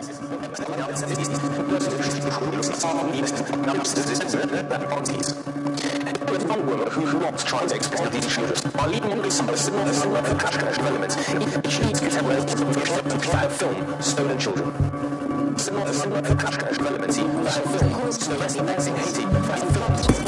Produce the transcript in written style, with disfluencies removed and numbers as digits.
woman who wants trying to exploit these children while leaving only some similar crash developments. Each needs to tell a film, Stolen Children. Similar crash developments, film, Stolen Haiti,